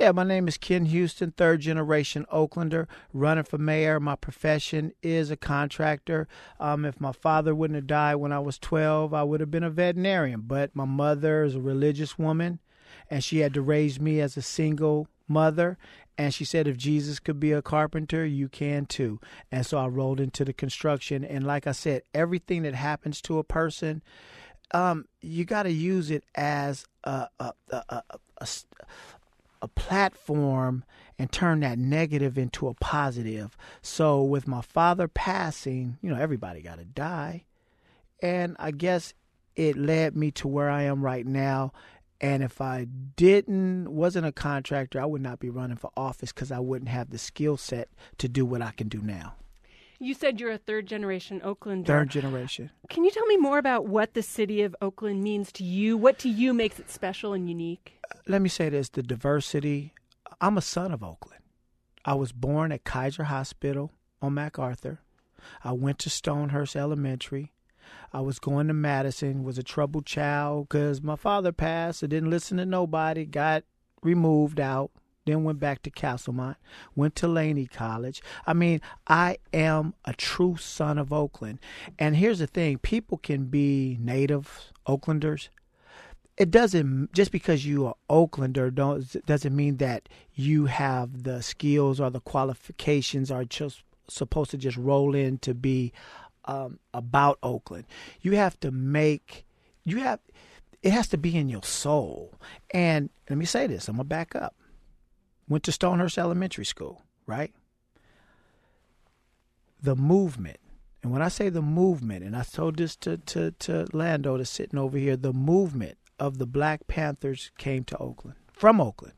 Yeah, my name is Ken Houston, third generation Oaklander, running for mayor. My profession is a contractor. If my father wouldn't have died when I was 12, I would have been a veterinarian. But my mother is a religious woman, and she had to raise me as a single mother. And she said, if Jesus could be a carpenter, you can too. And so I rolled into the construction. And like I said, everything that happens to a person, you got to use it as a platform and turn that negative into a positive. So with my father passing, everybody got to die. And I guess it led me to where I am right now. And if I wasn't a contractor, I would not be running for office because I wouldn't have the skill set to do what I can do now. You said you're a third-generation Oaklander. Third generation. Can you tell me more about what the city of Oakland means to you? What to you makes it special and unique? Let me say this, the diversity. I'm a son of Oakland. I was born at Kaiser Hospital on MacArthur. I went to Stonehurst Elementary. I was going to Madison, was a troubled child because my father passed. I didn't listen to nobody, got removed out. Then went back to Castlemont, went to Laney College. I mean, I am a true son of Oakland. And here's the thing, people can be native Oaklanders. It doesn't, just because you are Oaklander doesn't mean that you have the skills or the qualifications or just supposed to just roll in to be about Oakland. You have to it has to be in your soul. And let me say this, I'm going to back up. Went to Stonehurst Elementary School, right? The movement, and when I say the movement, and I told this to Lando that's sitting over here, the movement of the Black Panthers came to Oakland, from Oakland.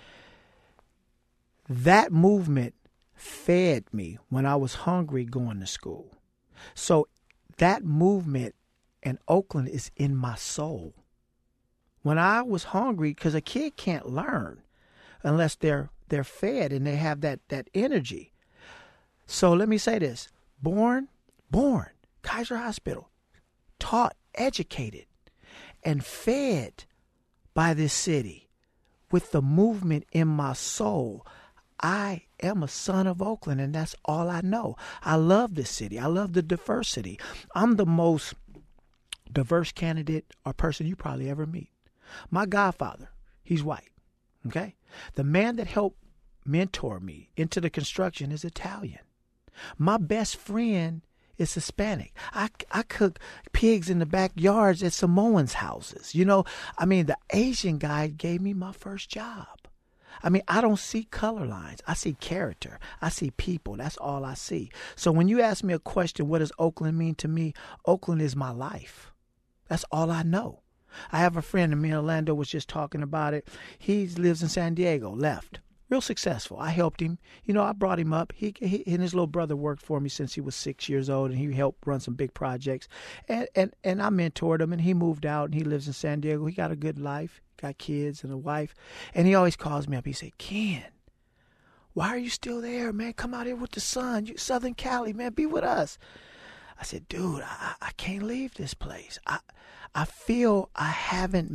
That movement fed me when I was hungry going to school. So that movement in Oakland is in my soul. When I was hungry, because a kid can't learn unless they're fed and they have that energy. So let me say this. Born, Kaiser Hospital, taught, educated, and fed by this city with the movement in my soul. I am a son of Oakland, and that's all I know. I love this city. I love the diversity. I'm the most diverse candidate or person you probably ever meet. My godfather, he's white. Okay? The man that helped mentor me into the construction is Italian. My best friend is Hispanic. I cook pigs in the backyards at Samoans' houses. The Asian guy gave me my first job. I don't see color lines. I see character. I see people. That's all I see. So when you ask me a question, what does Oakland mean to me? Oakland is my life. That's all I know. I have a friend, and me and Orlando was just talking about it. He lives in San Diego, left. Real successful. I helped him. I brought him up. He and his little brother worked for me since he was 6 years old, and he helped run some big projects. And I mentored him, and he moved out, and he lives in San Diego. He got a good life, got kids and a wife. And he always calls me up. He said, Ken, why are you still there, man? Come out here with the sun. You Southern Cali, man. Be with us. I said, dude, I can't leave this place. I feel I haven't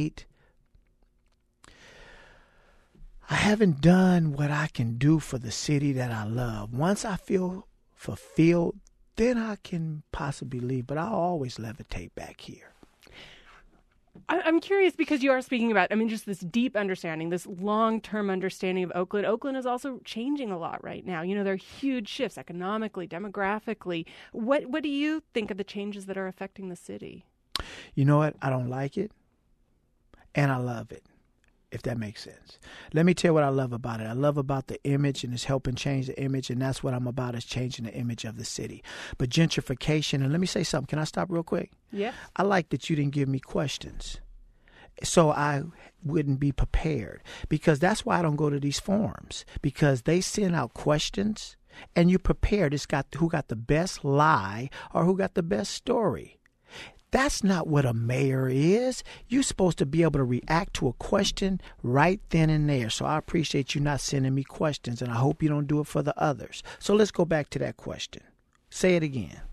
done what I can do for the city that I love. Once I feel fulfilled, then I can possibly leave. But I'll always levitate back here. I'm curious because you are speaking about, just this deep understanding, this long-term understanding of Oakland. Oakland is also changing a lot right now. There are huge shifts economically, demographically. What do you think of the changes that are affecting the city? You know what? I don't like it, and I love it, if that makes sense. Let me tell you what I love about it. I love about the image, and it's helping change the image, and that's what I'm about, is changing the image of the city. But gentrification, and let me say something. Can I stop real quick? Yeah. I like that you didn't give me questions, so I wouldn't be prepared, because that's why I don't go to these forums, because they send out questions, and you prepared. It's got who got the best lie or who got the best story. That's not what a mayor is. You're supposed to be able to react to a question right then and there. So I appreciate you not sending me questions, and I hope you don't do it for the others. So let's go back to that question. Say it again.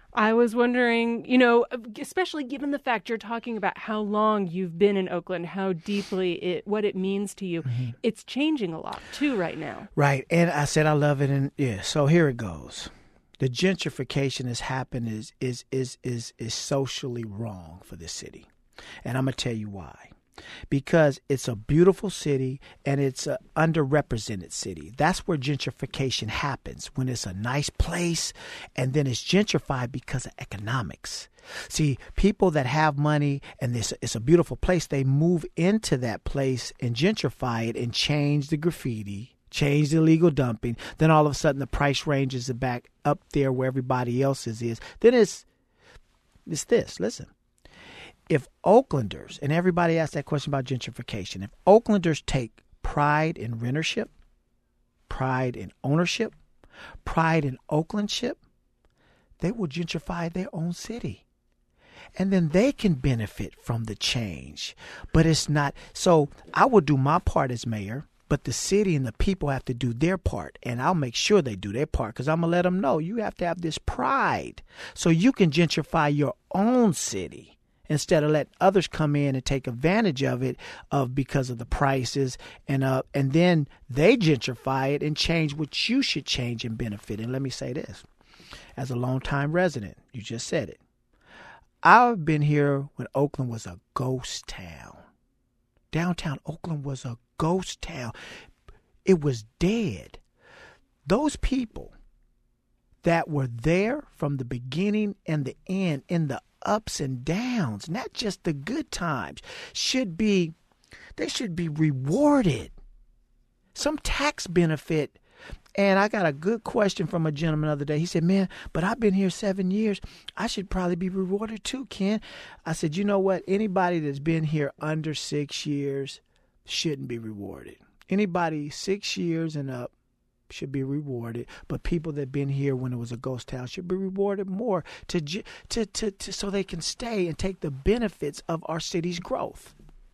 I was wondering, especially given the fact you're talking about how long you've been in Oakland, how deeply what it means to you. Mm-hmm. It's changing a lot too right now. Right. And I said I love it, and yeah, so here it goes. The gentrification has happened is socially wrong for this city. And I'm going to tell you why. Because it's a beautiful city and it's an underrepresented city. That's where gentrification happens, when it's a nice place and then it's gentrified because of economics. See, people that have money and it's a beautiful place, they move into that place and gentrify it and change the graffiti, change the illegal dumping. Then all of a sudden the price ranges back up there where everybody else's is. Then it's this. Listen. If Oaklanders, and everybody asked that question about gentrification, if Oaklanders take pride in rentership, pride in ownership, pride in Oaklandship, they will gentrify their own city. And then they can benefit from the change. But it's not. So I will do my part as mayor, but the city and the people have to do their part. And I'll make sure they do their part, because I'm going to let them know you have to have this pride so you can gentrify your own city, instead of letting others come in and take advantage of it because of the prices, and then they gentrify it and change what you should change and benefit. And let me say this, as a longtime resident, you just said it. I've been here when Oakland was a ghost town. Downtown Oakland was a ghost town. It was dead. Those people that were there from the beginning and the end, in the ups and downs, not just the good times, they should be rewarded. Some tax benefit. And I got a good question from a gentleman the other day. He said, man, but I've been here 7 years. I should probably be rewarded too, Ken. I said, you know what? Anybody that's been here under 6 years shouldn't be rewarded. Anybody 6 years and up should be rewarded, but people that been here when it was a ghost town should be rewarded more to so they can stay and take the benefits of our city's growth.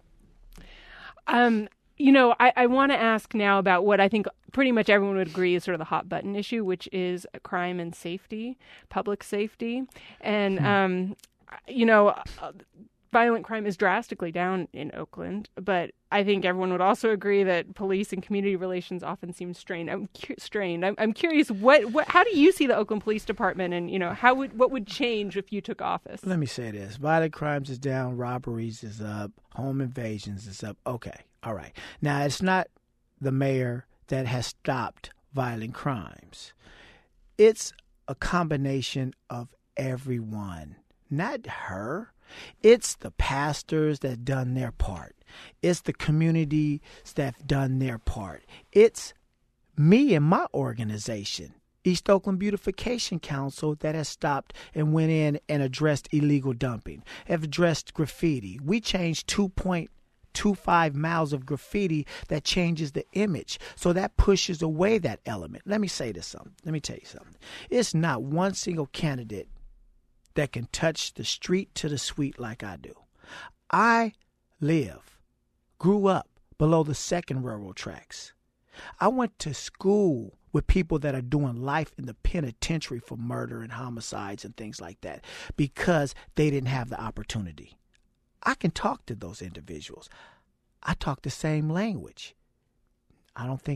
I want to ask now about what I think pretty much everyone would agree is sort of the hot button issue, which is crime and safety, public safety, and violent crime is drastically down in Oakland, but I think everyone would also agree that police and community relations often seem strained. I'm curious, how do you see the Oakland Police Department, and what would change if you took office? Let me say this: violent crimes is down, robberies is up, home invasions is up. Okay, all right. Now it's not the mayor that has stopped violent crimes. It's a combination of everyone, not her. It's the pastors that done their part. It's the communities that have done their part. It's me and my organization, East Oakland Beautification Council, that has stopped and went in and addressed illegal dumping, have addressed graffiti. We changed 2.25 miles of graffiti that changes the image. So that pushes away that element. Let me say this something. Let me tell you something. It's not one single candidate that can touch the street to the suite like I do. I grew up below the second railroad tracks. I went to school with people that are doing life in the penitentiary for murder and homicides and things like that because they didn't have the opportunity. I can talk to those individuals. I talk the same language. I know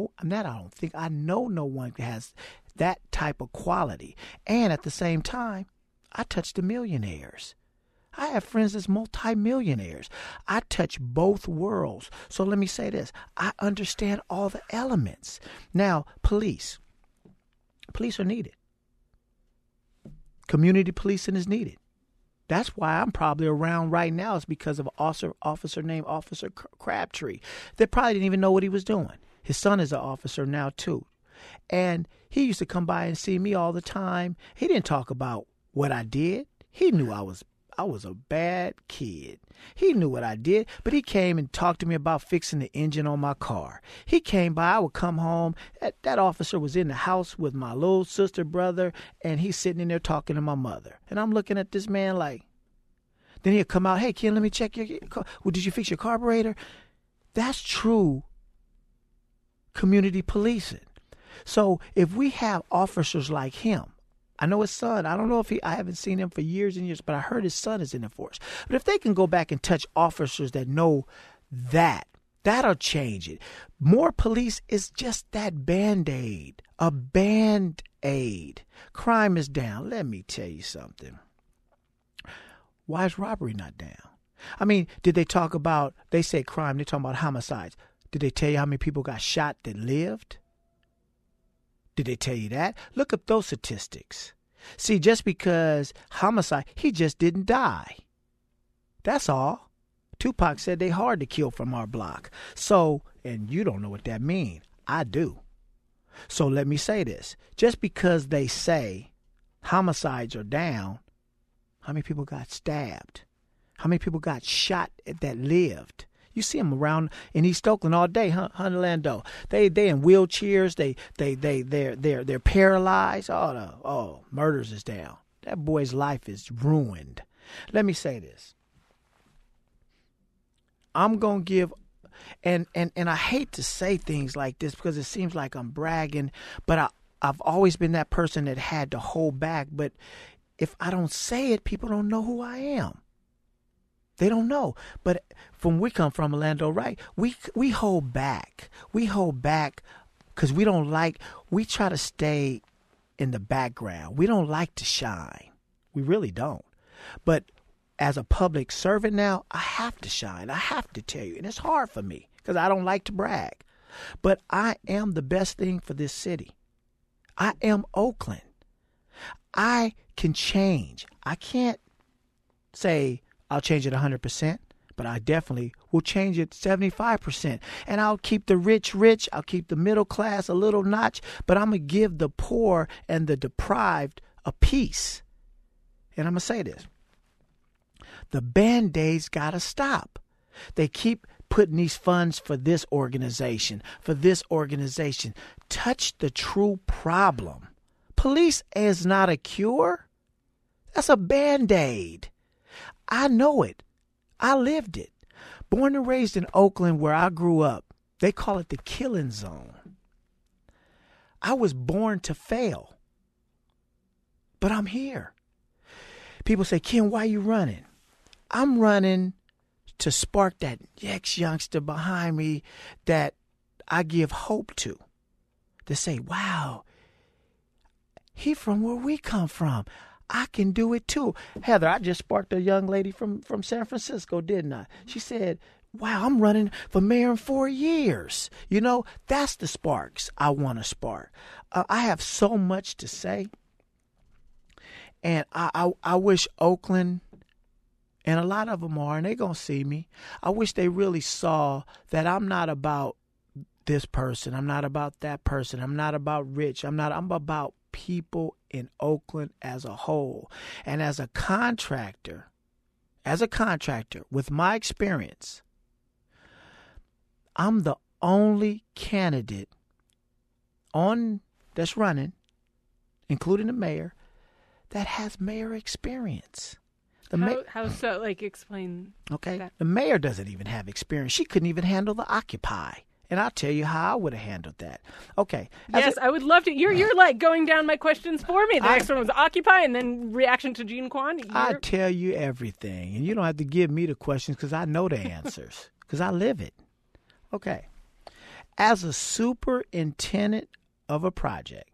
no one has that type of quality. And at the same time, I touch the millionaires. I have friends that's multimillionaires. I touch both worlds. So let me say this. I understand all the elements. Now, police are needed. Community policing is needed. That's why I'm probably around right now, is because of an officer named Officer Crabtree that probably didn't even know what he was doing. His son is an officer now, too. And he used to come by and see me all the time. He didn't talk about what I did. He knew I was a bad kid. He knew what I did, but he came and talked to me about fixing the engine on my car. He came by, I would come home. That officer was in the house with my little sister, brother, and he's sitting in there talking to my mother. And I'm looking at this man like, then he'll come out, hey, Ken, let me check your car. Well, did you fix your carburetor? That's true community policing. So if we have officers like him, I know his son. I don't know if I haven't seen him for years and years, but I heard his son is in the force. But if they can go back and touch officers that know that, that'll change it. More police is just that Band-Aid, a Band-Aid. Crime is down. Let me tell you something. Why is robbery not down? I mean, did they talk about, they say crime, they're talking about homicides. Did they tell you how many people got shot that lived? Did they tell you that? Look up those statistics. See, just because homicide, he just didn't die. That's all. Tupac said they hard to kill from our block. So, and you don't know what that means. I do. So let me say this. Just because they say homicides are down, how many people got stabbed? How many people got shot that lived? You see them around in East Oakland all day, huh, Orlando? They in wheelchairs. They're paralyzed. Oh, murders is down. That boy's life is ruined. Let me say this. I'm gonna give, and I hate to say things like this because it seems like I'm bragging, but I've always been that person that had to hold back. But if I don't say it, people don't know who I am. They don't know. But from we come from Orlando, right? We hold back. We hold back because we try to stay in the background. We don't like to shine. We really don't. But as a public servant now, I have to shine. I have to tell you. And it's hard for me because I don't like to brag. But I am the best thing for this city. I am Oakland. I can change. I can't say I'll change it 100%, but I definitely will change it 75%. And I'll keep the rich rich. I'll keep the middle class a little notch, but I'm going to give the poor and the deprived a piece. And I'm going to say this. The Band-Aids got to stop. They keep putting these funds for this organization, for this organization. Touch the true problem. Police is not a cure. That's a Band-Aid. I know it. I lived it. Born and raised in Oakland where I grew up, they call it the killing zone. I was born to fail. But I'm here. People say, Ken, why are you running? I'm running to spark that next youngster behind me that I give hope to say, wow, he from where we come from. I can do it too. Heather, I just sparked a young lady from San Francisco, didn't I? She said, wow, I'm running for mayor in 4 years. You know, that's the sparks I want to spark. I have so much to say. And I wish Oakland, and a lot of them are, and they're going to see me. I wish they really saw that I'm not about this person. I'm not about that person. I'm not about rich. I'm about people in Oakland as a whole. And as a contractor with my experience, I'm the only candidate that's running, including the mayor, that has mayor experience. How so? Like, explain. Okay. That. The mayor doesn't even have experience. She couldn't even handle the Occupy. And I'll tell you how I would have handled that. Okay. Yes, I would love to. You're like going down my questions for me. The next one was Occupy, and then reaction to Gene Kwan. I tell you everything, and you don't have to give me the questions because I know the answers because I live it. Okay. As a superintendent of a project,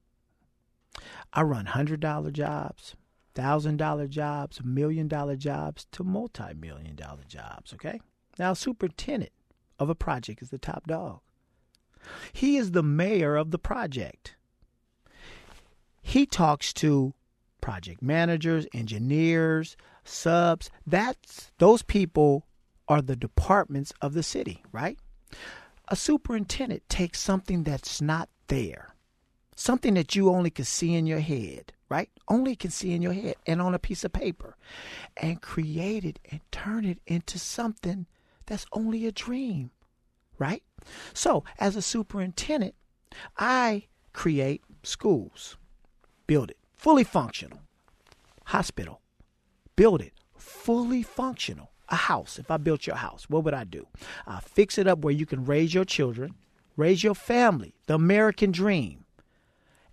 I run $100 jobs, $1,000 jobs, $1 million jobs to multi-million-dollar jobs. Okay. Now, superintendent of a project is the top dog. He is the mayor of the project. He talks to project managers, engineers, subs. Those people are the departments of the city, right? A superintendent takes something that's not there, something that you only can see in your head, right? Only can see in your head and on a piece of paper, and create it and turn it into something that's only a dream, right? So as a superintendent, I create schools, build it fully functional, hospital, build it fully functional. A house, if I built your house, what would I do? I fix it up where you can raise your children, raise your family, the American dream.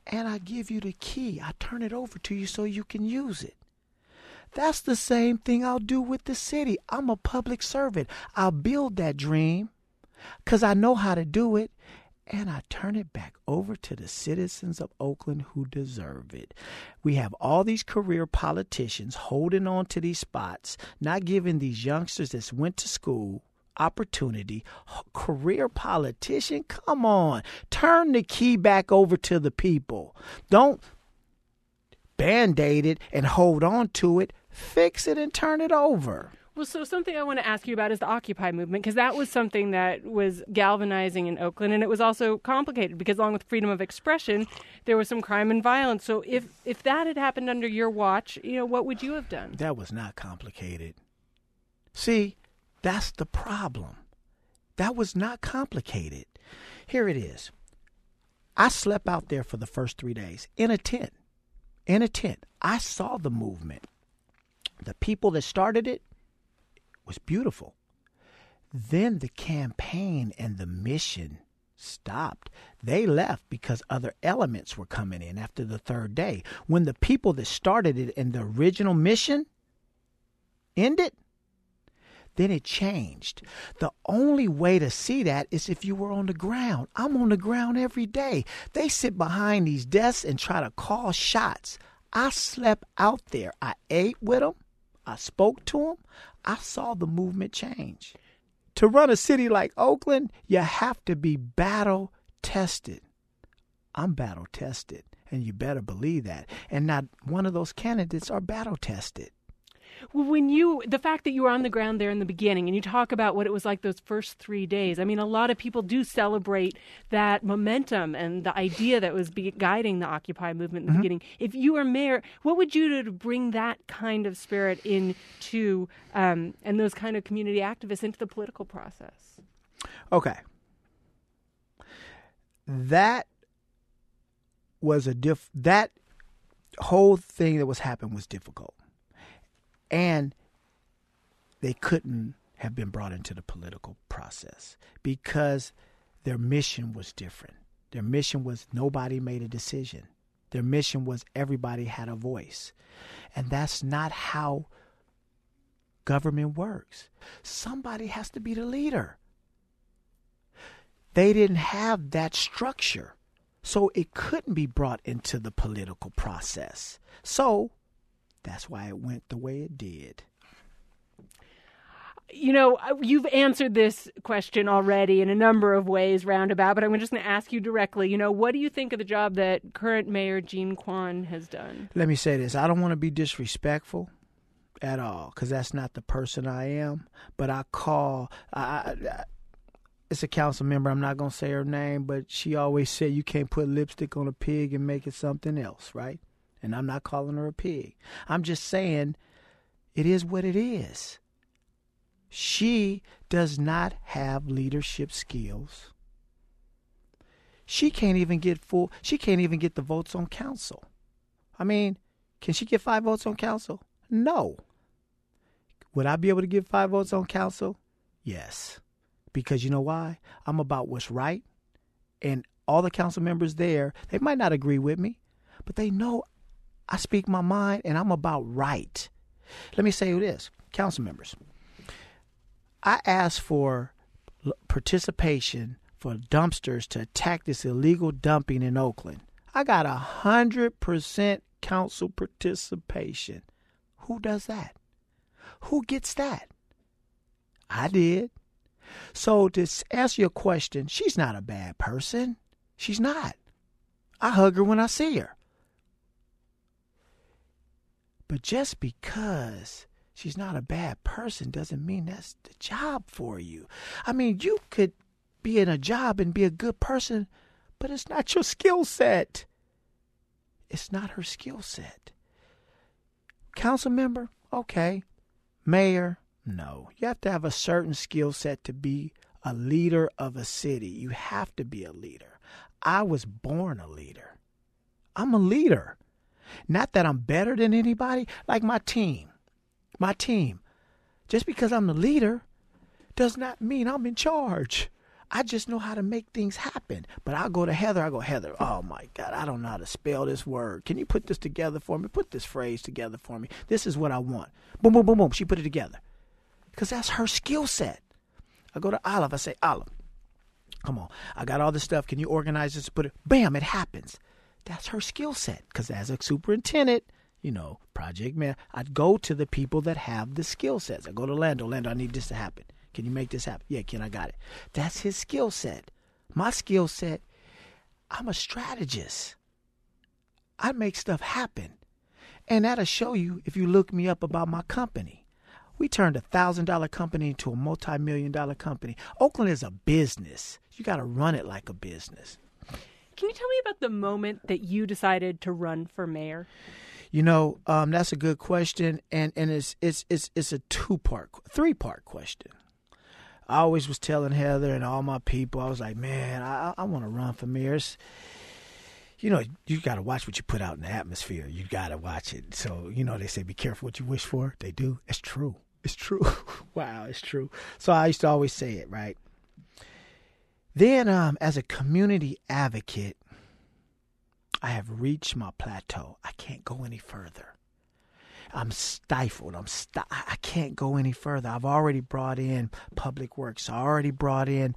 and I give you the key. I turn it over to you so you can use it. That's the same thing I'll do with the city. I'm a public servant. I'll build that dream because I know how to do it, and I turn it back over to the citizens of Oakland who deserve it. We have all these career politicians holding on to these spots, not giving these youngsters that went to school opportunity. Career politician, come on. Turn the key back over to the people. Don't Band-Aid it and hold on to it. Fix it and turn it over. Well, so something I want to ask you about is the Occupy movement, because that was something that was galvanizing in Oakland, and it was also complicated because along with freedom of expression, there was some crime and violence. So if that had happened under your watch, what would you have done? That was not complicated. See, that's the problem. That was not complicated. Here it is. I slept out there for the first 3 days in a tent. I saw the movement. The people that started it was beautiful. Then the campaign and the mission stopped. They left because other elements were coming in after the third day. When the people that started it and the original mission ended, then it changed. The only way to see that is if you were on the ground. I'm on the ground every day. They sit behind these desks and try to call shots. I slept out there. I ate with them. I spoke to them. I saw the movement change. To run a city like Oakland, you have to be battle tested. I'm battle tested, and you better believe that. And not one of those candidates are battle tested. Well, the fact that you were on the ground there in the beginning, and you talk about what it was like those first 3 days, I mean, a lot of people do celebrate that momentum and the idea that was guiding the Occupy movement in the beginning. If you were mayor, what would you do to bring that kind of spirit into, and those kind of community activists into the political process? Okay. That was that whole thing that was happening was difficult. And they couldn't have been brought into the political process because their mission was different. Their mission was nobody made a decision. Their mission was everybody had a voice. And that's not how government works. Somebody has to be the leader. They didn't have that structure, so it couldn't be brought into the political process. So that's why it went the way it did. You've answered this question already in a number of ways, roundabout, but I'm just going to ask you directly. What do you think of the job that current Mayor Jean Quan has done? Let me say this. I don't want to be disrespectful at all because that's not the person I am. But it's a council member. I'm not going to say her name, but she always said you can't put lipstick on a pig and make it something else, right? And I'm not calling her a pig. I'm just saying it is what it is. She does not have leadership skills. She can't even get the votes on council. I mean, can she get 5 votes on council? No. Would I be able to get 5 votes on council? Yes. Because you know why? I'm about what's right. And all the council members there, they might not agree with me, but they know I speak my mind and I'm about right. Let me say this, council members. I asked for participation for dumpsters to attack this illegal dumping in Oakland. I got 100% council participation. Who does that? Who gets that? I did. So to answer your question, she's not a bad person. She's not. I hug her when I see her. But just because she's not a bad person doesn't mean that's the job for you. I mean, you could be in a job and be a good person, but it's not your skill set. It's not her skill set. Council member? Okay. Mayor? No. You have to have a certain skill set to be a leader of a city. You have to be a leader. I was born a leader. I'm a leader. Not that I'm better than anybody, like my team. Just because I'm the leader does not mean I'm in charge. I just know how to make things happen. But I'll go to Heather. I go, Heather, oh, my God, I don't know how to spell this word. Can you put this together for me? Put this phrase together for me. This is what I want. Boom, boom, boom, boom. She put it together. Because that's her skill set. I go to Olive. I say, Olive, come on. I got all this stuff. Can you organize this? Put it. Bam, it happens. That's her skill set. Because as a superintendent, project man, I'd go to the people that have the skill sets. I go to Lando. Lando, I need this to happen. Can you make this happen? Yeah, Ken, I got it. That's his skill set. My skill set, I'm a strategist. I make stuff happen. And that'll show you if you look me up about my company. We turned a $1,000 company into a multi-million-dollar company. Oakland is a business. You got to run it like a business. Can you tell me about the moment that you decided to run for mayor? That's a good question, and it's a three-part question. I always was telling Heather and all my people, I was like, man, I want to run for mayor. You got to watch what you put out in the atmosphere. You got to watch it. So, they say, be careful what you wish for. They do. It's true. It's true. Wow, it's true. So I used to always say it, right? Then as a community advocate, I have reached my plateau. I can't go any further. I'm stifled. I can't go any further. I've already brought in Public Works. I already brought in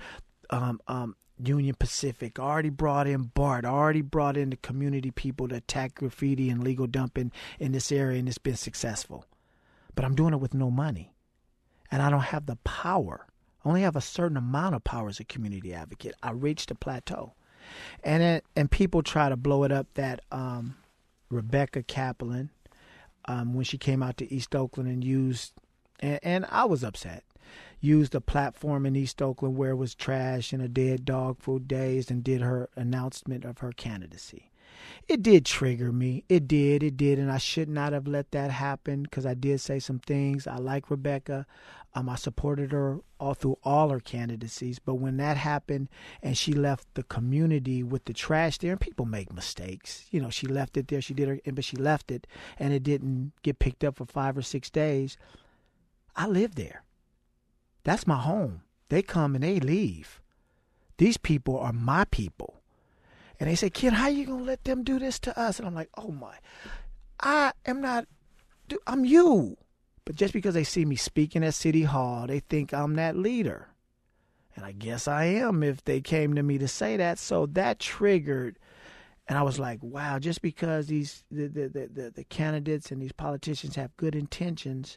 Union Pacific. I already brought in BART. I already brought in the community people to attack graffiti and legal dumping in this area, and it's been successful. But I'm doing it with no money, and I don't have the power. I only have a certain amount of power as a community advocate. I reached a plateau. And people try to blow it up that Rebecca Kaplan, when she came out to East Oakland and used, and I was upset, used a platform in East Oakland where it was trash and a dead dog for days and did her announcement of her candidacy. It did trigger me. It did. And I should not have let that happen because I did say some things. I like Rebecca. I supported her through all her candidacies. But when that happened and she left the community with the trash there, and people make mistakes. She left it there. But she left it and it didn't get picked up for 5 or 6 days. I live there. That's my home. They come and they leave. These people are my people. And they say, Ken, how you going to let them do this to us? And I'm like, oh, my. I am not. I'm you. But just because they see me speaking at City Hall, they think I'm that leader. And I guess I am if they came to me to say that. So that triggered. And I was like, wow, just because the candidates and these politicians have good intentions,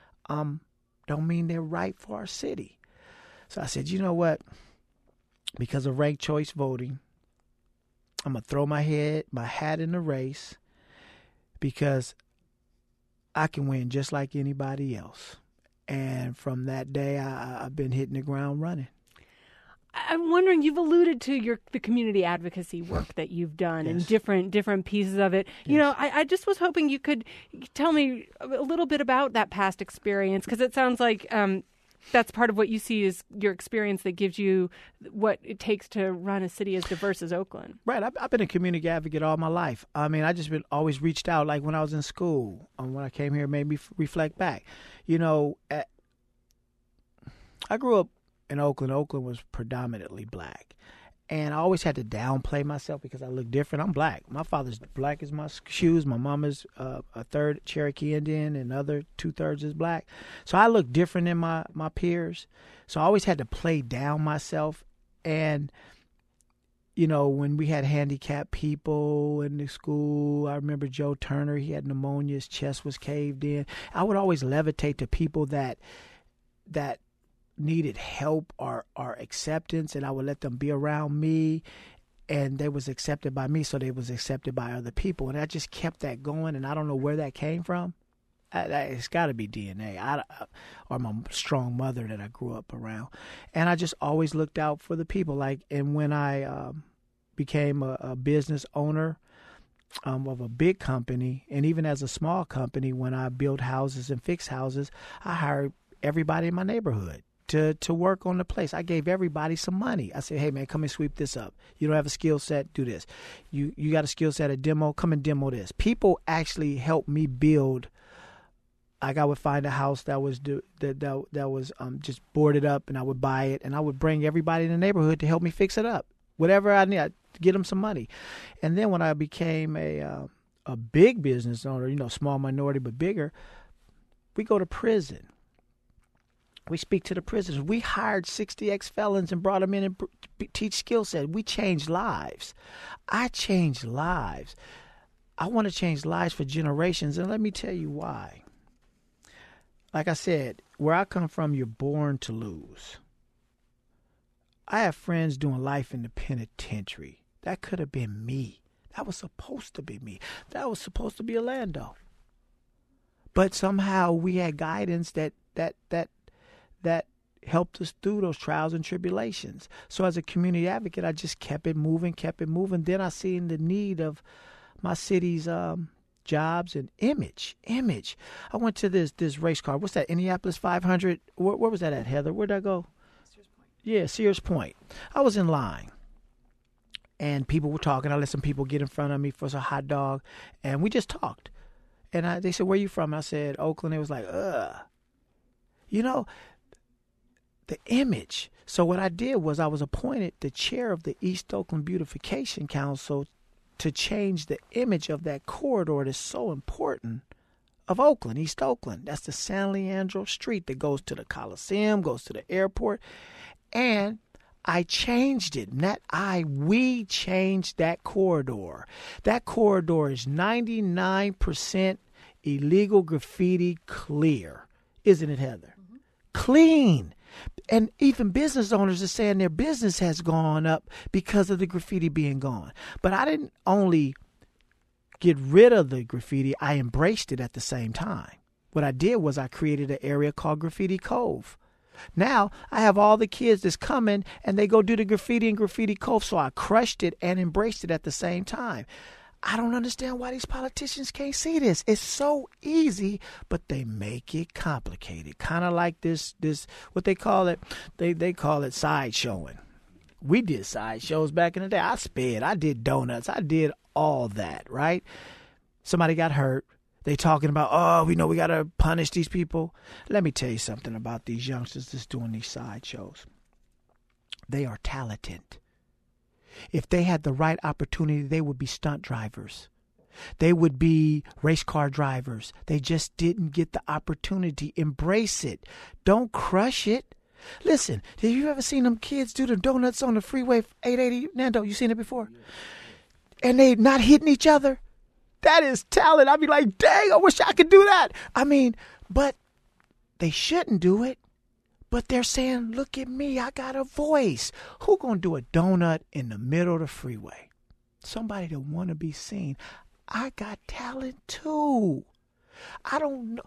don't mean they're right for our city. So I said, you know what? Because of ranked choice voting, I'm going to throw my hat in the race because I can win just like anybody else. And from that day, I've been hitting the ground running. I'm wondering, you've alluded to the community advocacy work that you've done and different pieces of it. Yes. I just was hoping you could tell me a little bit about that past experience, because it sounds like that's part of what you see as your experience that gives you what it takes to run a city as diverse as Oakland. Right. I've been a community advocate all my life. I mean, I just always reached out, like when I was in school. When I came here, it made me reflect back. I grew up in Oakland. Oakland was predominantly black. And I always had to downplay myself because I look different. I'm black. My father's black as my shoes. My mama's a third Cherokee Indian and the other 2/3 is black. So I look different than my peers. So I always had to play down myself. And, when we had handicapped people in the school, I remember Joe Turner, he had pneumonia, his chest was caved in. I would always levitate to people that needed help or acceptance, and I would let them be around me, and they was accepted by me, so they was accepted by other people. And I just kept that going, and I don't know where that came from. It's got to be DNA or my strong mother that I grew up around. And I just always looked out for the people. And when I became a business owner of a big company, and even as a small company, when I built houses and fixed houses, I hired everybody in my neighborhood to work on the place. I gave everybody some money. I said, hey, man, come and sweep this up. You don't have a skill set, do this. You got a skill set, a demo, come and demo this. People actually helped me build Like I would find a house that was just boarded up, and I would buy it, and I would bring everybody in the neighborhood to help me fix it up. Whatever I need, I'd get them some money. And then when I became a big business owner, small minority but bigger, we go to prison. We speak to the prisoners. We hired 60 ex-felons and brought them in and teach skill set. We changed lives. I changed lives. I want to change lives for generations, and let me tell you why. Like I said, where I come from, you're born to lose. I have friends doing life in the penitentiary. That could have been me. That was supposed to be me. That was supposed to be Orlando. But somehow we had guidance that helped us through those trials and tribulations. So as a community advocate, I just kept it moving. Then I seen the need of my city's jobs and image. I went to this race car. What's that? Indianapolis 500. Where was that at, Heather? Where'd I go? Sears Point. Yeah, Sears Point. I was in line, and people were talking. I let some people get in front of me for some hot dog, and we just talked. And they said, "Where you from?" I said, "Oakland." They was like, "Ugh." The image. So what I did was I was appointed the chair of the East Oakland Beautification Council to change the image of that corridor that's so important of Oakland, East Oakland. That's the San Leandro Street that goes to the Coliseum, goes to the airport. And I changed it. We changed that corridor. That corridor is 99% illegal graffiti clear. Isn't it, Heather? Mm-hmm. Clean. And even business owners are saying their business has gone up because of the graffiti being gone. But I didn't only get rid of the graffiti, I embraced it at the same time. What I did was I created an area called Graffiti Cove. Now I have all the kids that's coming and they go do the graffiti in Graffiti Cove. So I crushed it and embraced it at the same time. I don't understand why these politicians can't see this. It's so easy, but they make it complicated. Kind of like this what they call it. They call it sideshowing. We did sideshows back in the day. I sped. I did donuts. I did all that, right? Somebody got hurt. They talking about, we got to punish these people. Let me tell you something about these youngsters that's doing these sideshows. They are talented. If they had the right opportunity, they would be stunt drivers. They would be race car drivers. They just didn't get the opportunity. Embrace it. Don't crush it. Listen, have you ever seen them kids do the donuts on the freeway 880? Nando, you seen it before? Yeah. And they not hitting each other? That is talent. I'd be like, dang, I wish I could do that. But they shouldn't do it. But they're saying, look at me, I got a voice. Who gonna do a donut in the middle of the freeway? Somebody that want to be seen. I got talent too. I don't know.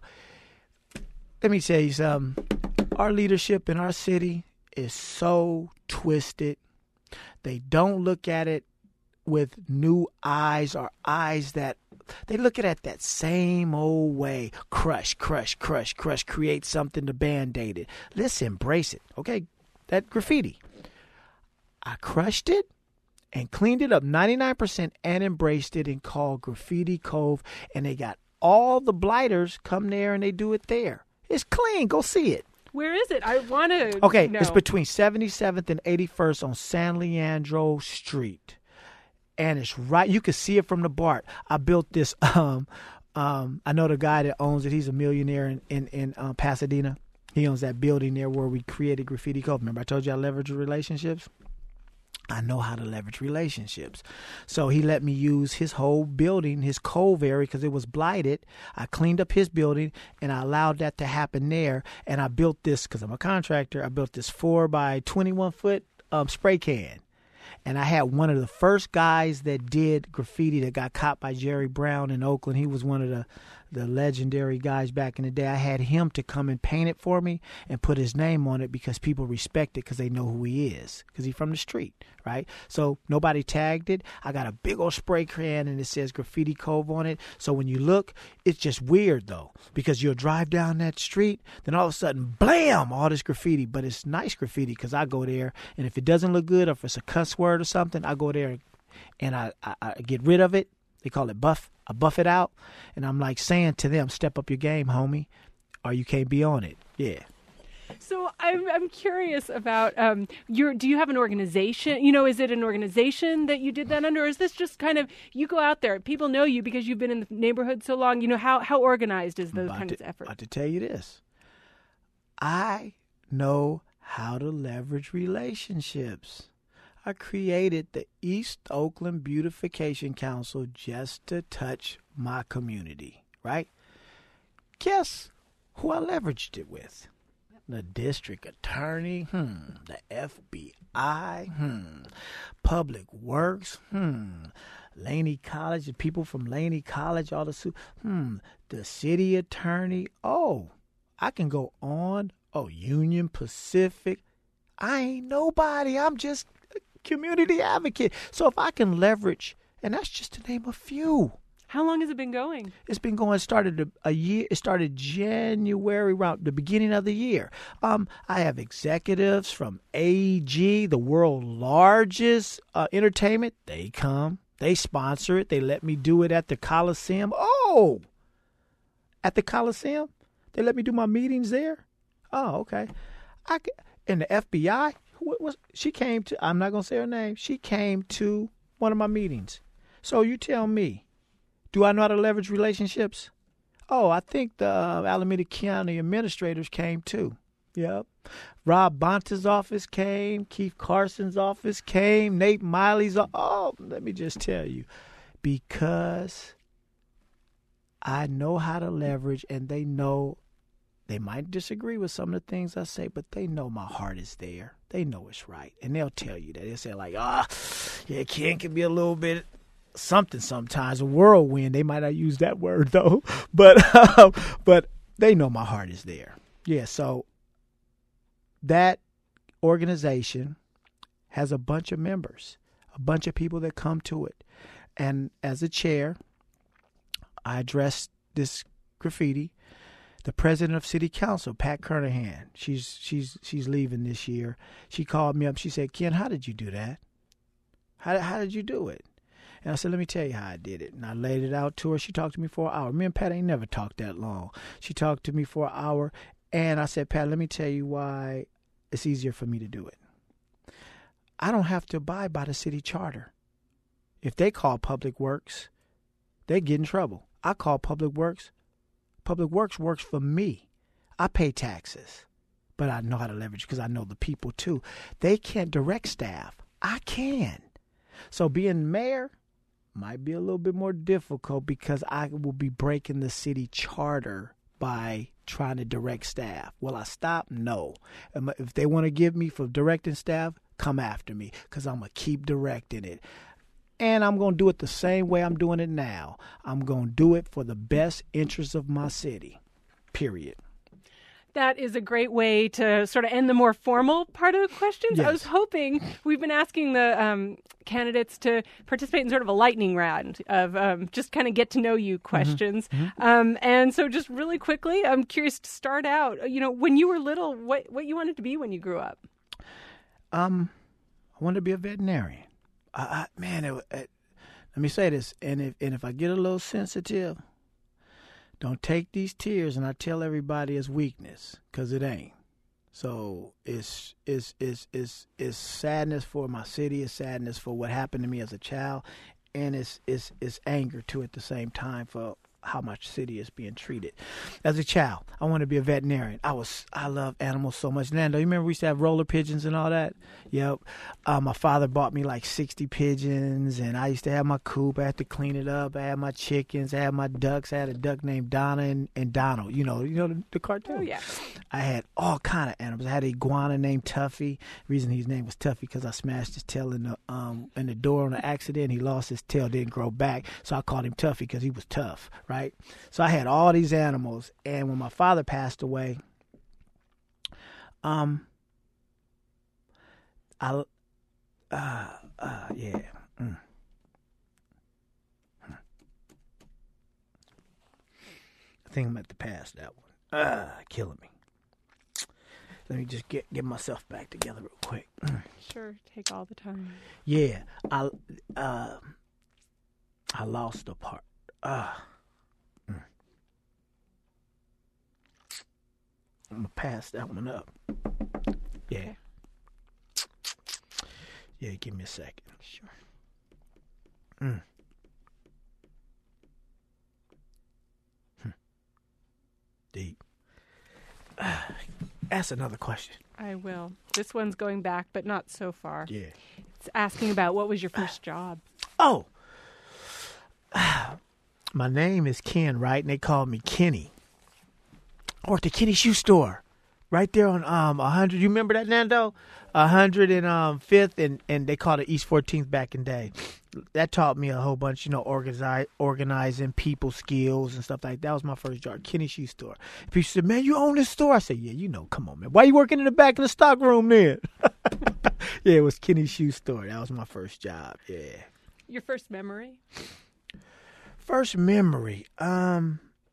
Let me tell you something. Our leadership in our city is so twisted. They don't look at it with new eyes or eyes that they look at it that same old way. Crush, create something to Band-Aid it. Let's embrace it. Okay, that graffiti. I crushed it and cleaned it up 99% and embraced it and called Graffiti Cove. And they got all the blighters come there and they do it there. It's clean. Go see it. Where is it? I want to know. It's between 77th and 81st on San Leandro Street. And it's right. You can see it from the BART. I built this. I know the guy that owns it. He's a millionaire in Pasadena. He owns that building there where we created Graffiti Cove. Remember I told you I leverage relationships? I know how to leverage relationships. So he let me use his whole building, his cove area, because it was blighted. I cleaned up his building, and I allowed that to happen there. And I built this, because I'm a contractor, I built this 4 by 21 foot spray can. And I had one of the first guys that did graffiti that got caught by Jerry Brown in Oakland. He was one of the legendary guys back in the day. I had him to come and paint it for me and put his name on it because people respect it because they know who he is because he's from the street, right? So nobody tagged it. I got a big old spray can and it says Graffiti Cove on it. So when you look, it's just weird though because you'll drive down that street, then all of a sudden, blam, all this graffiti. But it's nice graffiti because I go there and if it doesn't look good or if it's a cuss word or something, I go there and I get rid of it. They call it buff. I buff it out, and I'm like saying to them, step up your game, homie, or you can't be on it. Yeah. So I'm curious about do you have an organization? Is it an organization that you did that under, or is this just kind of you go out there, people know you because you've been in the neighborhood so long? How organized is those kinds of efforts? I have to tell you this. I know how to leverage relationships. I created the East Oakland Beautification Council just to touch my community, right? Guess who I leveraged it with? The district attorney, the FBI, Public Works, Laney College, the people from Laney College, all the city attorney. Oh, I can go on. Oh, Union Pacific. I ain't nobody. I'm just a community advocate. So if I can leverage, and that's just to name a few. How long has it been going? It's been going. Started a year. It started January, around the beginning of the year. I have executives from AEG, the world's largest entertainment. They come. They sponsor it. They let me do it at the Coliseum. Oh, at the Coliseum, they let me do my meetings there. Oh, okay. And the FBI. She came to. I'm not gonna say her name. She came to one of my meetings. So you tell me. Do I know how to leverage relationships? Oh, I think the Alameda County administrators came too. Yep. Rob Bonta's office came. Keith Carson's office came. Nate Miley's. Oh, let me just tell you. Because I know how to leverage, and they know they might disagree with some of the things I say, but they know my heart is there. They know it's right. And they'll tell you that. They'll say like, yeah, Ken can be a little bit something sometimes, a whirlwind. They might not use that word though, but they know my heart is there. Yeah, so that organization has a bunch of members, a bunch of people that come to it. And as a chair, I addressed this graffiti. The president of City Council, Pat Kernahan, she's leaving this year. She called me up. She said, Ken, how did you do that? How did you do it? And I said, let me tell you how I did it. And I laid it out to her. She talked to me for an hour. Me and Pat ain't never talked that long. She talked to me for an hour. And I said, Pat, let me tell you why it's easier for me to do it. I don't have to abide by the city charter. If they call Public Works, they get in trouble. I call Public Works. Public Works works for me. I pay taxes. But I know how to leverage because I know the people too. They can't direct staff. I can. So being mayor might be a little bit more difficult because I will be breaking the city charter by trying to direct staff. Will I stop? No. If they want to give me for directing staff, come after me because I'm going to keep directing it. And I'm going to do it the same way I'm doing it now. I'm going to do it for the best interests of my city, period. That is a great way to sort of end the more formal part of the questions. Yes. I was hoping, we've been asking the candidates to participate in sort of a lightning round of just kind of get to know you questions. Mm-hmm. And so just really quickly, I'm curious to start out, when you were little, what you wanted to be when you grew up? I wanted to be a veterinarian. Let me say this, and if I get a little sensitive, don't take these tears and I tell everybody it's weakness, because it ain't. So it's sadness for my city, it's sadness for what happened to me as a child, and it's anger too at the same time for how my city is being treated. As a child, I wanted to be a veterinarian. I love animals so much. Nando, you remember we used to have roller pigeons and all that? Yep. My father bought me like 60 pigeons, and I used to have my coop. I had to clean it up. I had my chickens. I had my ducks. I had a duck named Donna and Donald. You know the cartoon? Oh, yeah. I had all kind of animals. I had an iguana named Tuffy. The reason his name was Tuffy because I smashed his tail in the door on an accident. He lost his tail, didn't grow back, so I called him Tuffy because he was tough, right? So I had all these animals, and when my father passed away, yeah. I think I'm at the pass that one. Killing me. Let me just get myself back together real quick. Sure, take all the time. Yeah, I lost the part. I'm gonna pass that one up. Yeah. Okay. Yeah, give me a second. Sure. Deep. Ask another question. I will. This one's going back, but not so far. Yeah. It's asking about what was your first job? Oh. My name is Ken, right? And they call me Kenny. Or at the Kenny Shoe Store. Right there on 100. You remember that, Nando? 105th and they called it East 14th back in the day. That taught me a whole bunch, organizing people skills and stuff like that. That was my first job, Kenny Shoe Store. People said, man, you own this store? I said, yeah, come on, man. Why you working in the back of the stock room then? Yeah, it was Kenny Shoe Store. That was my first job, yeah. Your first memory? First memory. Now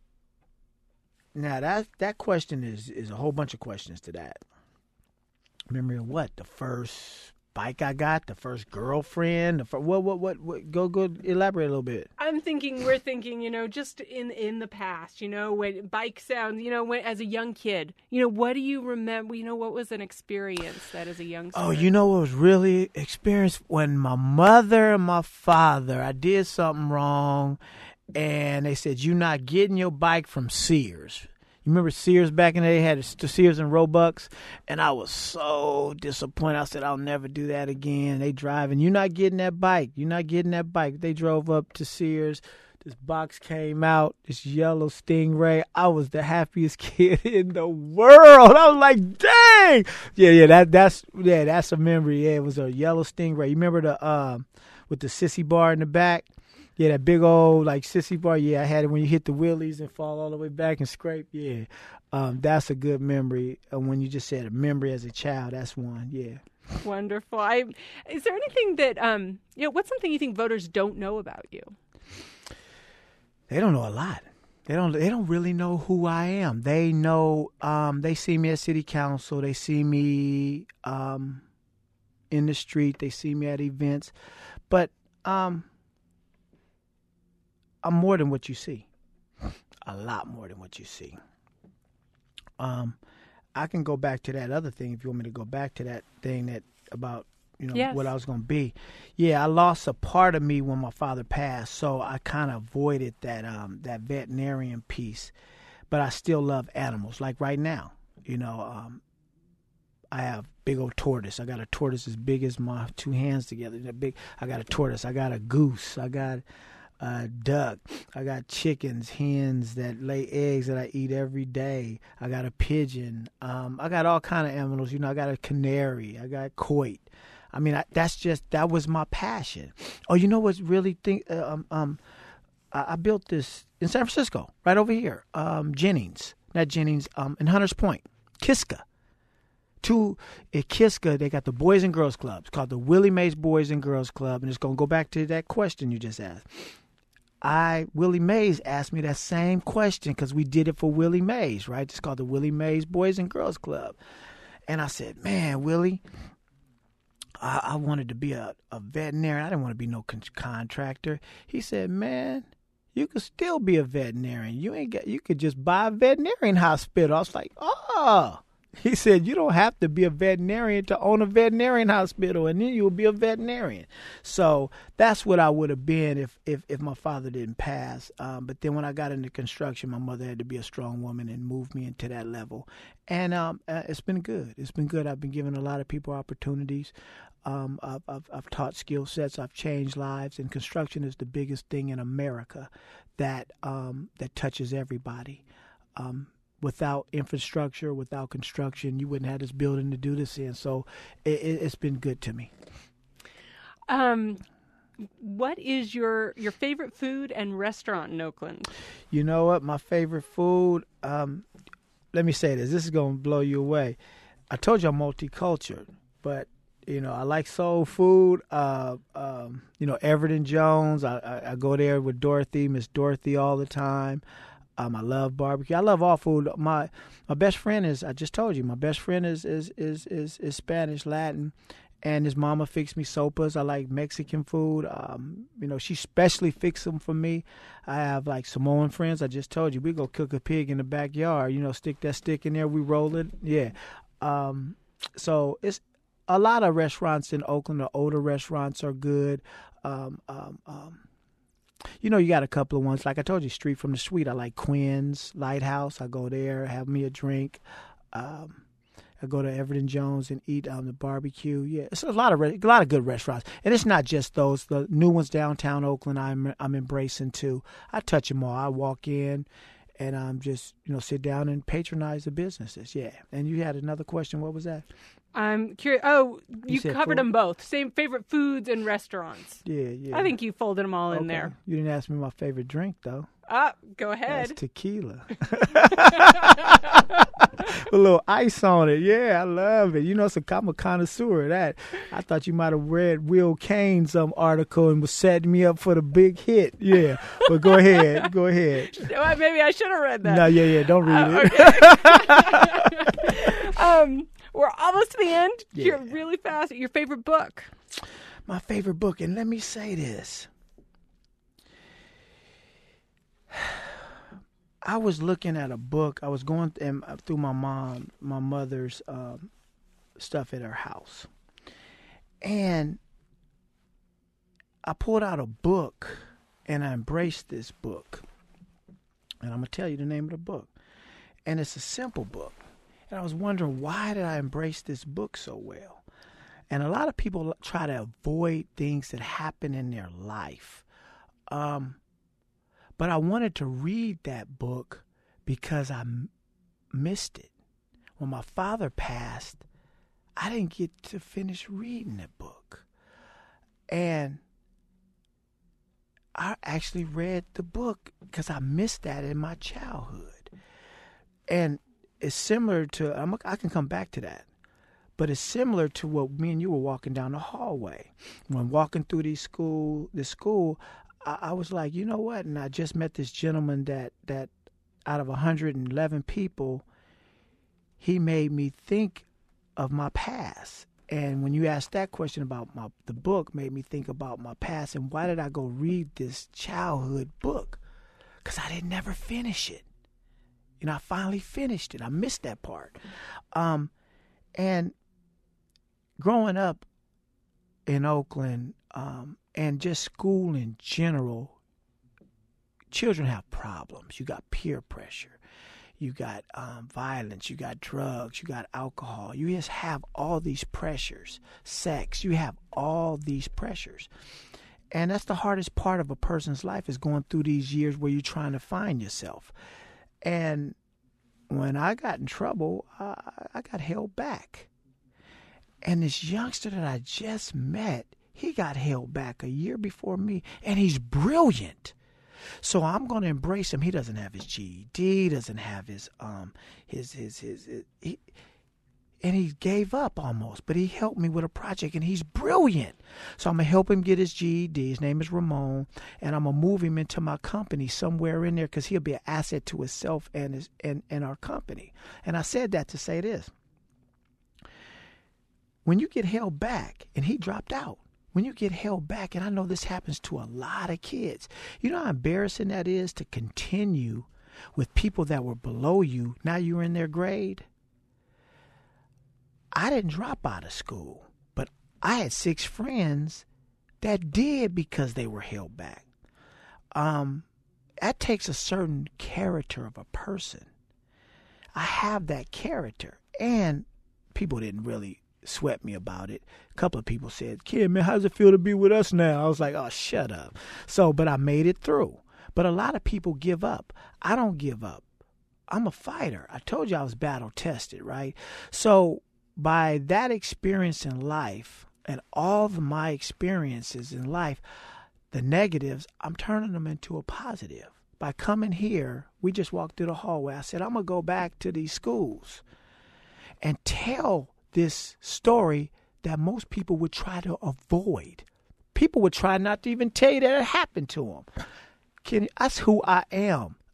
that question is a whole bunch of questions to that. Memory of what? The first bike I got, the first girlfriend, what? Go elaborate a little bit. We're thinking, just in the past, when bike sounds, when as a young kid, what do you remember? What was an experience that as a youngster? Oh, what was really experienced when my mother and my father, I did something wrong, and they said, you're not getting your bike from Sears. You remember Sears back in the day had Sears and Roebucks? And I was so disappointed. I said, I'll never do that again. They driving. You're not getting that bike. You're not getting that bike. They drove up to Sears. This box came out, this yellow Stingray. I was the happiest kid in the world. I was like, dang. That's a memory. Yeah, it was a yellow Stingray. You remember the with the sissy bar in the back? Yeah, that big old sissy bar. Yeah, I had it when you hit the wheelies and fall all the way back and scrape. Yeah, that's a good memory. When you just said a memory as a child, that's one. Yeah. Wonderful. Is there anything that what's something you think voters don't know about you? They don't know a lot. They don't really know who I am. They know. They see me at city council. They see me in the street. They see me at events, but I'm more than what you see. A lot more than what you see. I can go back to that other thing if you want me to go back to that thing that about Yes. what I was going to be. Yeah, I lost a part of me when my father passed, so I kind of avoided that veterinarian piece. But I still love animals. Like right now, I have big old tortoise. I got a tortoise as big as my two hands together. I got a tortoise. I got a goose. I got duck. I got chickens, hens that lay eggs that I eat every day. I got a pigeon. I got all kind of animals. I got a canary. I got coit. I mean, that was my passion. Oh, what's really I built this in San Francisco, right over here. Jennings, not Jennings, in Hunters Point, Kiska. At Kiska, they got the Boys and Girls Clubs called the Willie Mays Boys and Girls Club, and it's going to go back to that question you just asked. Willie Mays asked me that same question because we did it for Willie Mays, right? It's called the Willie Mays Boys and Girls Club. And I said, man, Willie, I wanted to be a veterinarian. I didn't want to be no contractor. He said, man, you could still be a veterinarian. You could just buy a veterinarian hospital. I was like, oh. He said, you don't have to be a veterinarian to own a veterinarian hospital, and then you'll be a veterinarian. So that's what I would have been if my father didn't pass. But then when I got into construction, my mother had to be a strong woman and moved me into that level. And it's been good. It's been good. I've been giving a lot of people opportunities. I've taught skill sets. I've changed lives. And construction is the biggest thing in America that touches everybody. Without infrastructure, without construction, you wouldn't have this building to do this in. So it's been good to me. What is your favorite food and restaurant in Oakland? You know what? My favorite food, let me say this. This is going to blow you away. I told you I'm multicultural, but, I like soul food. Everett and Jones. I go there with Miss Dorothy all the time. I love barbecue. I love all food. My best friend is, I just told you, my best friend is Spanish, Latin, And his mama fixed me sopas. I like Mexican food. She specially fixed them for me. I have like Samoan friends. I just told you, we go cook a pig in the backyard. Stick that stick in there. We roll it. Yeah. So it's a lot of restaurants in Oakland. The older restaurants are good. You got a couple of ones. Like I told you, Street from the Suite. I like Quinn's Lighthouse. I go there, have me a drink. I go to Everton Jones and eat the barbecue. Yeah, it's a lot of good restaurants, and it's not just those. The new ones downtown Oakland, I'm embracing too. I touch them all. I walk in, and just sit down and patronize the businesses. Yeah. And you had another question. What was that? I'm curious. Oh, you covered food? them both. Same favorite foods and restaurants. Yeah. I think you folded them all in there. You didn't ask me my favorite drink though. Go ahead. That's tequila. A little ice on it. Yeah, I love it. I'm a connoisseur of that. I thought you might have read Will Kane's article and was setting me up for the big hit. Yeah, but go ahead. Maybe I should have read that. No, yeah, don't read it. Okay. We're almost to the end. Yeah. Here, really fast. Your favorite book? My favorite book, and let me say this. I was looking at a book. I was going through my mother's stuff at her house. And I pulled out a book, and I embraced this book. And I'm going to tell you the name of the book. And it's a simple book. And I was wondering, why did I embrace this book so well? And a lot of people try to avoid things that happen in their life. But I wanted to read that book because I missed it. When my father passed, I didn't get to finish reading that book. And I actually read the book because I missed that in my childhood. And it's similar to, I can come back to that, but it's similar to what me and you were walking down the hallway. When walking through this school, I was like, you know what? And I just met this gentleman that out of 111 people, he made me think of my past. And when you asked that question about the book, made me think about my past. And why did I go read this childhood book? Because I didn't never finish it. I finally finished it. I missed that part. And growing up in Oakland, and just school in general, children have problems. You got peer pressure. You got violence. You got drugs. You got alcohol. You just have all these pressures. Sex. You have all these pressures. And that's the hardest part of a person's life, is going through these years where you're trying to find yourself. And when I got in trouble, I got held back. And this youngster that I just met, he got held back a year before me, and he's brilliant. So I'm going to embrace him. He doesn't have his GED, doesn't have his and he gave up almost, but he helped me with a project, and he's brilliant. So I'm going to help him get his GED. His name is Ramon, and I'm going to move him into my company somewhere in there, because he'll be an asset to himself and our company. And I said that to say this. When you get held back, and he dropped out, when you get held back, and I know this happens to a lot of kids, you know how embarrassing that is to continue with people that were below you. Now you're in their grade. I didn't drop out of school, but I had 6 friends that did because they were held back. That takes a certain character of a person. I have that character, and people didn't really sweat me about it. A couple of people said, "Kid, man, how does it feel to be with us now?" I was like, "Oh, shut up." But I made it through. But a lot of people give up. I don't give up. I'm a fighter. I told you I was battle tested, right? So by that experience in life, and all of my experiences in life, the negatives, I'm turning them into a positive. By coming here, we just walked through the hallway. I said, I'm going to go back to these schools and tell this story that most people would try to avoid. People would try not to even tell you that it happened to them. Kenny, that's who I am.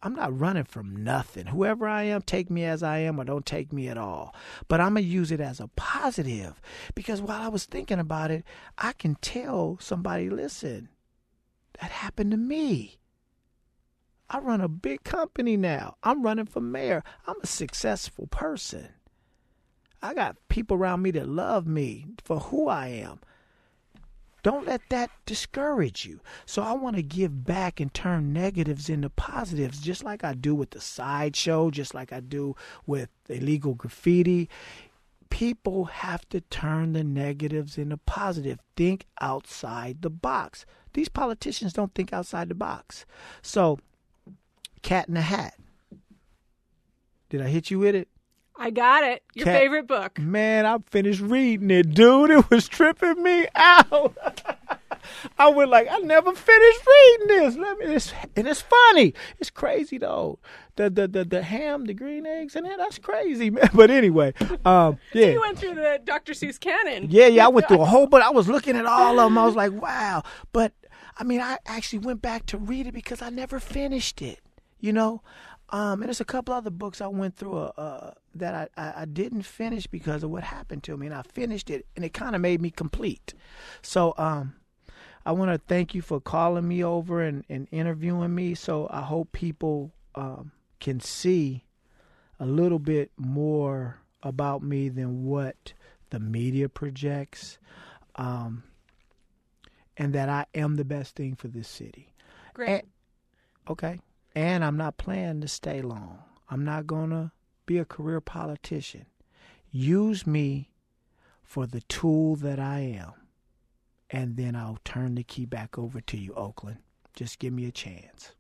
I'm not running from nothing. Whoever I am, take me as I am or don't take me at all. But I'm going to use it as a positive, because while I was thinking about it, I can tell somebody, listen, that happened to me. I run a big company now. I'm running for mayor. I'm a successful person. I got people around me that love me for who I am. Don't let that discourage you. So I want to give back and turn negatives into positives, just like I do with the sideshow, just like I do with illegal graffiti. People have to turn the negatives into positive. Think outside the box. These politicians don't think outside the box. So, Cat in the Hat. Did I hit you with it? I got it. Your favorite book. Man, I finished reading it, dude. It was tripping me out. I was like, I never finished reading this. And it's funny. It's crazy though. The ham, the green eggs, and that's crazy, man. But anyway, yeah. So you went through the Dr. Seuss canon. Yeah. I went through a whole bunch. I was looking at all of them. I was like, wow. But I mean, I actually went back to read it because I never finished it. You know. And there's a couple other books I went through that I didn't finish because of what happened to me, and I finished it, and it kind of made me complete. So I want to thank you for calling me over and interviewing me. So I hope people can see a little bit more about me than what the media projects, and that I am the best thing for this city. Great. Okay. And I'm not planning to stay long. I'm not going to be a career politician. Use me for the tool that I am, and then I'll turn the key back over to you, Oakland. Just give me a chance.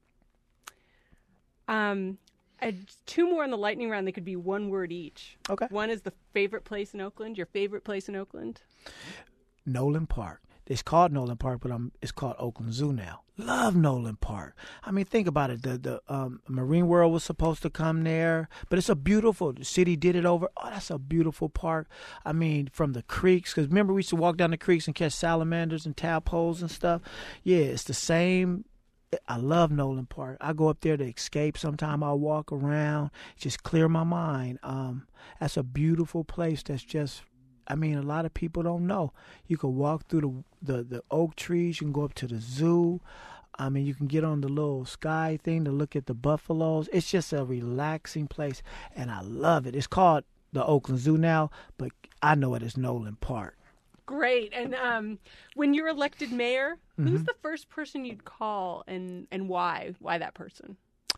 Two more in the lightning round. They could be one word each. Okay. One is the favorite place in Oakland. Your favorite place in Oakland? Nolan Park. It's called Nolan Park, but it's called Oakland Zoo now. Love Nolan Park. I mean, think about it. The Marine World was supposed to come there, but it's a beautiful. The city did it over. Oh, that's a beautiful park. I mean, from the creeks, because remember we used to walk down the creeks and catch salamanders and tadpoles and stuff. Yeah, it's the same. I love Nolan Park. I go up there to escape. Sometime I'll walk around, just clear my mind. That's a beautiful place. That's just. I mean, a lot of people don't know. You can walk through the oak trees. You can go up to the zoo. I mean, you can get on the little sky thing to look at the buffaloes. It's just a relaxing place, and I love it. It's called the Oakland Zoo now, but I know it as Nolan Park. Great. And when you're elected mayor, who's the first person you'd call, and why? Why that person?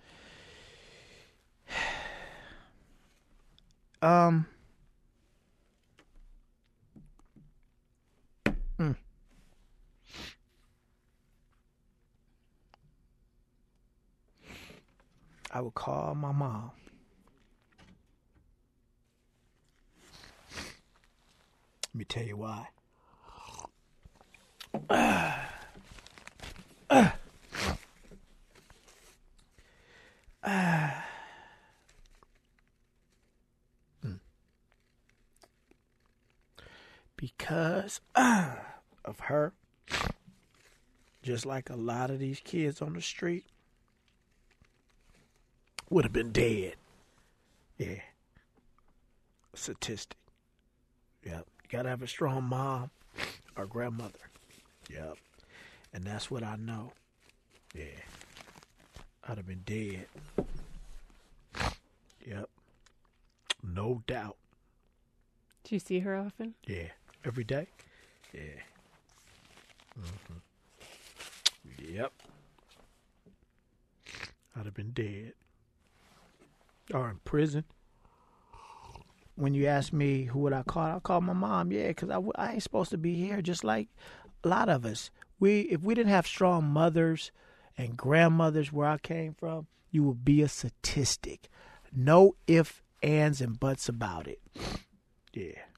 I would call my mom. Let me tell you why. Because of her, just like a lot of these kids on the street, would have been dead. Yeah. A statistic. Yep. You got to have a strong mom or grandmother. Yep. And that's what I know. Yeah. I'd have been dead. Yep. No doubt. Do you see her often? Yeah. Every day? Yeah. Yep. I'd have been dead. Or in prison. When you ask me who would I call my mom. Yeah, because I ain't supposed to be here, just like a lot of us. If we didn't have strong mothers and grandmothers where I came from, you would be a statistic. No ifs, ands, and buts about it. Yeah.